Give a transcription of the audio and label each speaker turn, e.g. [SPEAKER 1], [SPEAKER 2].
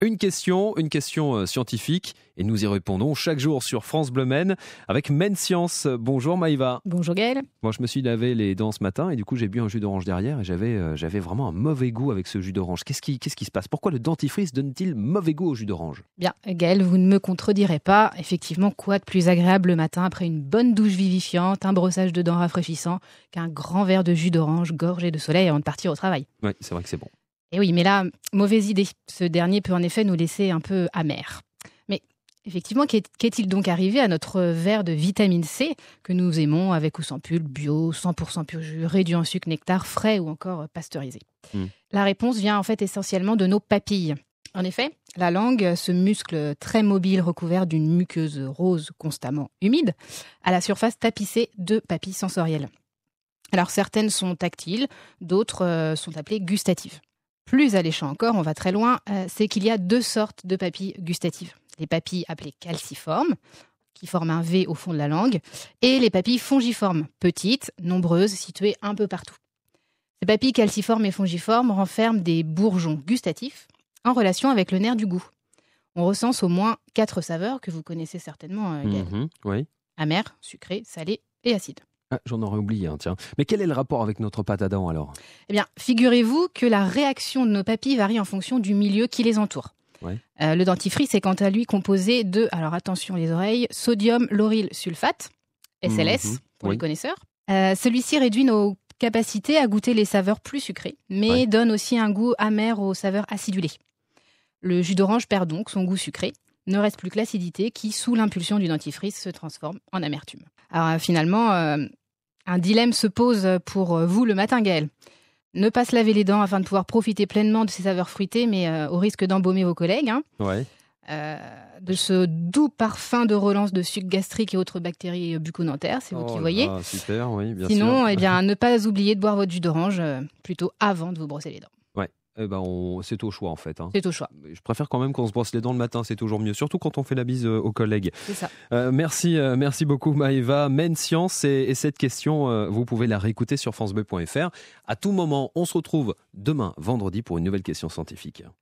[SPEAKER 1] Une question scientifique et nous y répondons chaque jour sur France Bleu Maine avec Maine Science. Bonjour Maïva.
[SPEAKER 2] Bonjour Gaël.
[SPEAKER 1] Moi je me suis lavé les dents ce matin et du coup j'ai bu un jus d'orange derrière et j'avais vraiment un mauvais goût avec ce jus d'orange. Qu'est-ce qui se passe? Pourquoi le dentifrice donne-t-il mauvais goût au jus d'orange?
[SPEAKER 2] Bien Gaël, vous ne me contredirez pas. Effectivement, quoi de plus agréable le matin après une bonne douche vivifiante, un brossage de dents rafraîchissant qu'un grand verre de jus d'orange gorgé de soleil avant de partir au travail.
[SPEAKER 1] Oui, c'est vrai que c'est bon.
[SPEAKER 2] Et oui, mais là, mauvaise idée. Ce dernier peut en effet nous laisser un peu amers. Mais effectivement, qu'est-il donc arrivé à notre verre de vitamine C que nous aimons avec ou sans pulpe, bio, 100% pur jus, réduit en sucre, nectar, frais ou encore pasteurisé? La réponse vient en fait essentiellement de nos papilles. En effet, la langue, ce muscle très mobile recouvert d'une muqueuse rose constamment humide, a la surface tapissée de papilles sensorielles. Alors certaines sont tactiles, d'autres sont appelées gustatives. Plus alléchant encore, on va très loin, c'est qu'il y a deux sortes de papilles gustatives. Les papilles appelées calciformes, qui forment un V au fond de la langue, et les papilles fongiformes, petites, nombreuses, situées un peu partout. Ces papilles calciformes et fongiformes renferment des bourgeons gustatifs en relation avec le nerf du goût. On recense au moins 4 saveurs que vous connaissez certainement, Gaël.
[SPEAKER 1] Oui.
[SPEAKER 2] Amer, sucré, salé et acide.
[SPEAKER 1] Ah, j'en aurais oublié un, tiens. Mais quel est le rapport avec notre pâte à dents alors?
[SPEAKER 2] Eh bien, figurez-vous que la réaction de nos papilles varie en fonction du milieu qui les entoure.
[SPEAKER 1] Ouais.
[SPEAKER 2] Le dentifrice est quant à lui composé de, alors attention les oreilles, sodium lauryl sulfate, SLS pour les connaisseurs. Celui-ci réduit nos capacités à goûter les saveurs plus sucrées, mais donne aussi un goût amer aux saveurs acidulées. Le jus d'orange perd donc son goût sucré. Ne reste plus que l'acidité qui, sous l'impulsion du dentifrice, se transforme en amertume. Alors finalement, un dilemme se pose pour vous le matin, Gaël. Ne pas se laver les dents afin de pouvoir profiter pleinement de ces saveurs fruitées, mais au risque d'embaumer vos collègues. De ce doux parfum de relance de sucre gastrique et autres bactéries bucco-dentaires, c'est vous qui voyez.
[SPEAKER 1] Super, oui, bien
[SPEAKER 2] Sinon,
[SPEAKER 1] sûr.
[SPEAKER 2] ne pas oublier de boire votre jus d'orange plutôt avant de vous brosser les dents.
[SPEAKER 1] C'est au choix en fait.
[SPEAKER 2] C'est au choix.
[SPEAKER 1] Je préfère quand même qu'on se brosse les dents le matin, c'est toujours mieux, surtout quand on fait la bise aux collègues.
[SPEAKER 2] C'est ça.
[SPEAKER 1] Merci beaucoup Maëva. Maine Science et cette question, vous pouvez la réécouter sur francebleu.fr. À tout moment, on se retrouve demain, vendredi, pour une nouvelle question scientifique.